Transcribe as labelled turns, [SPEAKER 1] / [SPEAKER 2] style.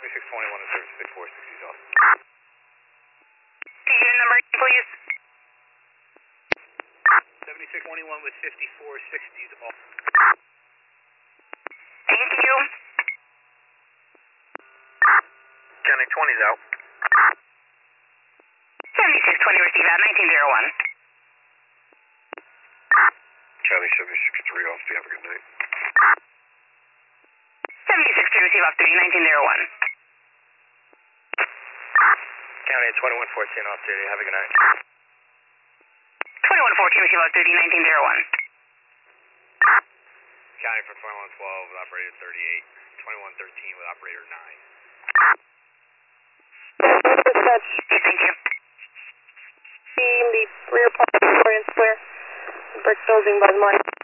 [SPEAKER 1] 7621 and service 6460 off.
[SPEAKER 2] Unit number, please.
[SPEAKER 1] 7621 with 5460 off.
[SPEAKER 2] Thank you.
[SPEAKER 1] County 20's out.
[SPEAKER 2] 7620 receive at 1901.
[SPEAKER 1] County 763 off. Have a good night.
[SPEAKER 2] 763 receive off 3, 1901.
[SPEAKER 1] County 2114 off duty. Have a good night.
[SPEAKER 2] 2114 receive off 30, 1901.
[SPEAKER 1] County for 2112 with operator 38. 2113 with operator 9.
[SPEAKER 2] Thank you.
[SPEAKER 3] The rear part of Victorian Square, brick building by the mine.